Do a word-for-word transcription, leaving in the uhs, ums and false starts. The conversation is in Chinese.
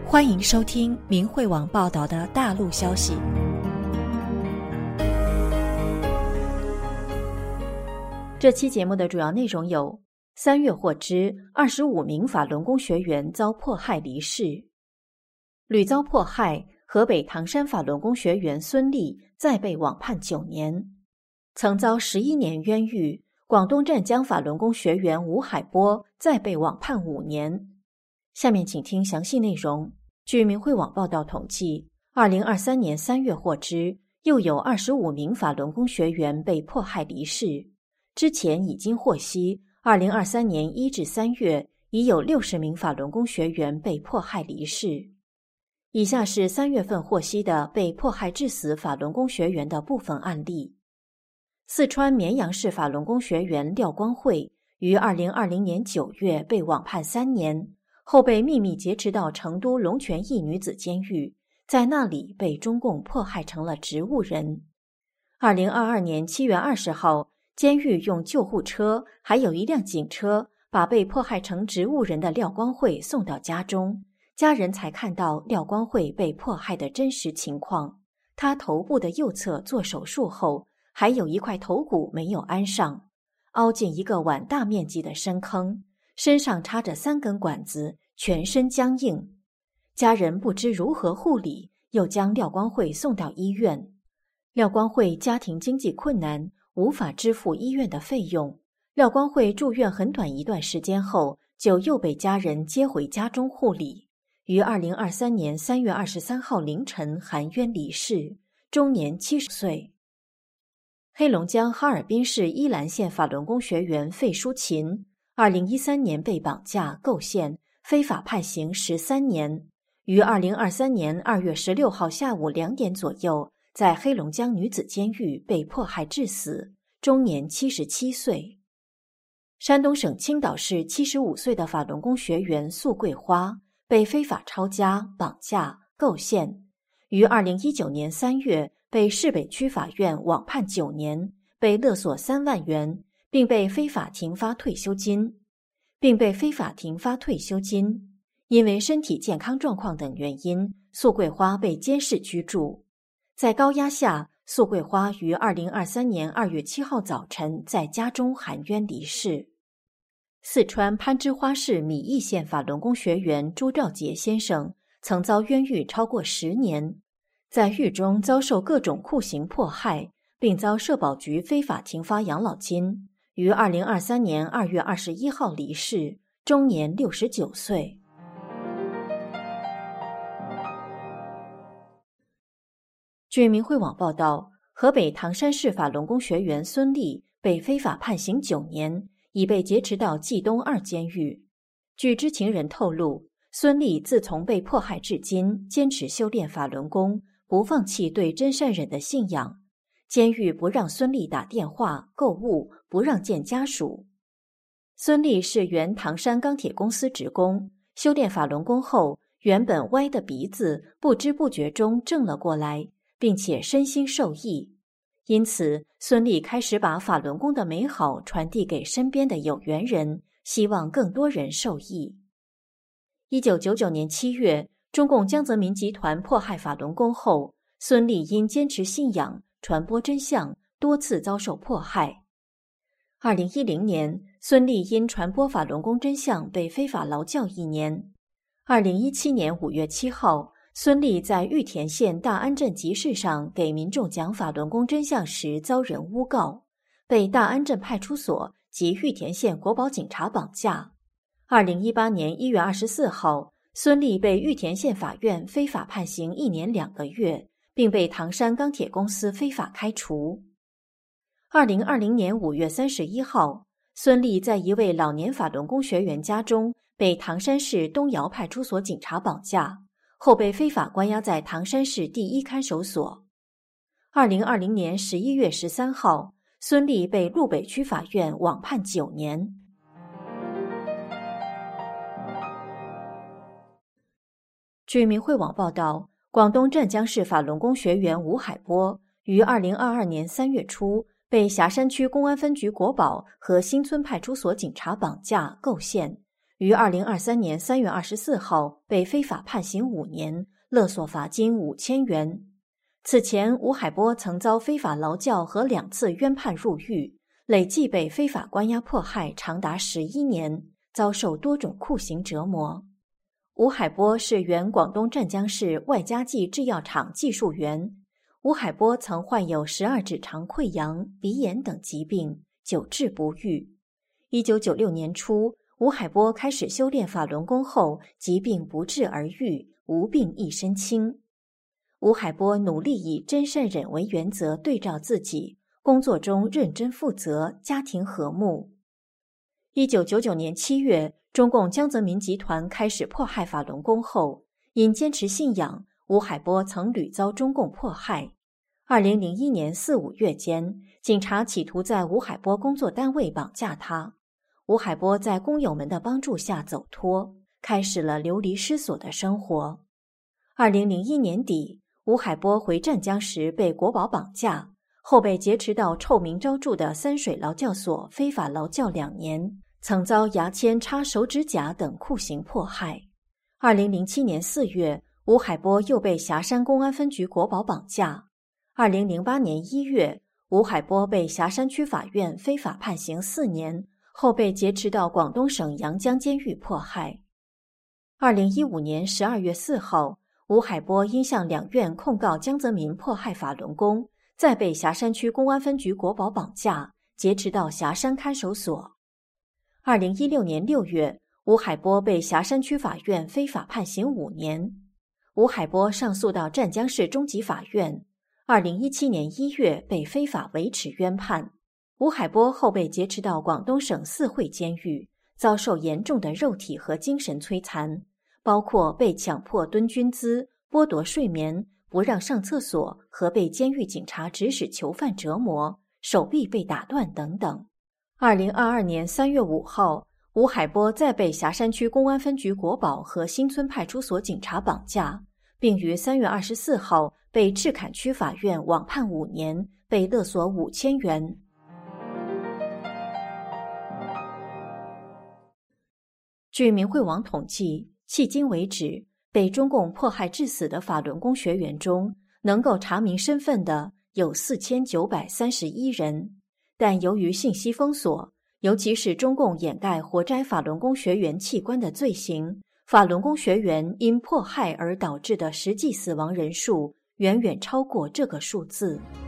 欢迎收听明慧网报道的大陆消息。这期节目的主要内容有：三月获知二十五名法轮功学员遭迫害离世；屡遭迫害，河北唐山法轮功学员孙立再被网判九年；曾遭十一年冤狱，广东湛江法轮功学员吴海波再被网判五年。下面请听详细内容。据明慧网报道统计，二零二三年三月获知，又有二十五名法轮功学员被迫害离世。之前已经获悉，二零二三年一至三月已有六十名法轮功学员被迫害离世。以下是三月份获悉的被迫害致死法轮功学员的部分案例。四川绵阳市法轮功学员廖光慧于二零二零年九月被网判三年，后被秘密劫持到成都龙泉驿女子监狱，在那里被中共迫害成了植物人。二零二二年七月二十号，监狱用救护车还有一辆警车把被迫害成植物人的廖光慧送到家中，家人才看到廖光慧被迫害的真实情况。他头部的右侧做手术后，还有一块头骨没有安上，凹进一个碗大面积的深坑，身上插着三根管子，全身僵硬。家人不知如何护理，又将廖光慧送到医院。廖光慧家庭经济困难，无法支付医院的费用。廖光慧住院很短一段时间后，就又被家人接回家中护理。于二零二三年三月二十三号凌晨含冤离世，终年七十岁。黑龙江哈尔滨市依兰县法轮功学员费淑琴二零一三年被绑架构陷，非法判刑十三年，于二零二三年二月十六号下午两点左右，在黑龙江女子监狱被迫害致死，终年七十七岁。山东省青岛市七十五岁的法轮功学员素桂花被非法抄家、绑架、构陷，于二零一九年三月被市北区法院网判九年，被勒索三万元，并被非法停发退休金，并被非法停发退休金。因为身体健康状况等原因，素桂花被监视居住。在高压下，素桂花于二零二三年二月七号早晨在家中含冤离世。四川攀枝花市米易县法轮功学员朱兆杰先生曾遭冤狱超过十年，在狱中遭受各种酷刑迫害，并遭社保局非法停发养老金，于二零二三年二月二十一号离世，终年六十九岁。据明慧网报道，河北唐山市法轮功学员孙立被非法判刑九年，已被劫持到冀东二监狱。据知情人透露，孙立自从被迫害至今，坚持修炼法轮功，不放弃对真善忍的信仰。监狱不让孙立打电话、购物，不让见家属。孙立是原唐山钢铁公司职工，修炼法轮功后，原本歪的鼻子不知不觉中正了过来，并且身心受益。因此，孙立开始把法轮功的美好传递给身边的有缘人，希望更多人受益。一九九九年七月，中共江泽民集团迫害法轮功后，孙立因坚持信仰、传播真相，多次遭受迫害。二零一零年，孙立因传播法轮功真相被非法劳教一年。二零一七年五月七号，孙立在玉田县大安镇集市上给民众讲法轮功真相时遭人诬告，被大安镇派出所及玉田县国保警察绑架。二零一八年一月二十四号，孙立被玉田县法院非法判刑一年两个月，并被唐山钢铁公司非法开除。二零二零年五月三十一号，孙立在一位老年法轮功学员家中被唐山市东窑派出所警察绑架，后被非法关押在唐山市第一看守所。二零二零年十一月十三号，孙立被路北区法院网判九年。据明慧网报道，广东湛江市法轮功学员吴海波于二零二二年三月初被霞山区公安分局国保和新村派出所警察绑架构陷， 于二零二三年三月二十四号被非法判刑五年，勒索罚金五千元。此前，吴海波曾遭非法劳教和两次冤判入狱，累计被非法关押迫害长达十一年，遭受多种酷刑折磨。吴海波是原广东湛江市外家记制药厂技术员。吴海波曾患有十二指肠溃疡、鼻炎等疾病，久治不愈。一九九六年初，吴海波开始修炼法轮功后，疾病不治而愈，无病一身轻。吴海波努力以真善忍为原则对照自己，工作中认真负责，家庭和睦。一九九九年七月，中共江泽民集团开始迫害法轮功后，因坚持信仰，吴海波曾屡遭中共迫害。二零零一年四五月间，警察企图在吴海波工作单位绑架他。吴海波在工友们的帮助下走脱，开始了流离失所的生活。二零零一年底，吴海波回湛江时被国保绑架，后被劫持到臭名昭著的三水劳教所非法劳教两年，曾遭牙签、插手指甲等酷刑迫害。二零零七年四月，吴海波又被霞山公安分局国保绑架。二零零八年一月，吴海波被霞山区法院非法判刑四年，后被劫持到广东省阳江监狱迫害。二零一五年十二月四号，吴海波因向两院控告江泽民迫害法轮功，再被霞山区公安分局国保绑架，劫持到霞山看守所。二零一六年六月，吴海波被霞山区法院非法判刑五年。吴海波上诉到湛江市中级法院，二零一七年一月被非法维持冤判。吴海波后被劫持到广东省四会监狱，遭受严重的肉体和精神摧残，包括被强迫蹲军姿、剥夺睡眠、不让上厕所和被监狱警察指使囚犯折磨，手臂被打断等等。二零二二年三月五号，吴海波再被霞山区公安分局国保和新村派出所警察绑架，并于三月二十四号被赤坎区法院网判五年，被勒索五千元。据明慧网统计，迄今为止，被中共迫害致死的法轮功学员中，能够查明身份的有四千九百三十一人，但由于信息封锁，尤其是中共掩盖活摘法轮功学员器官的罪行，法轮功学员因迫害而导致的实际死亡人数远远超过这个数字。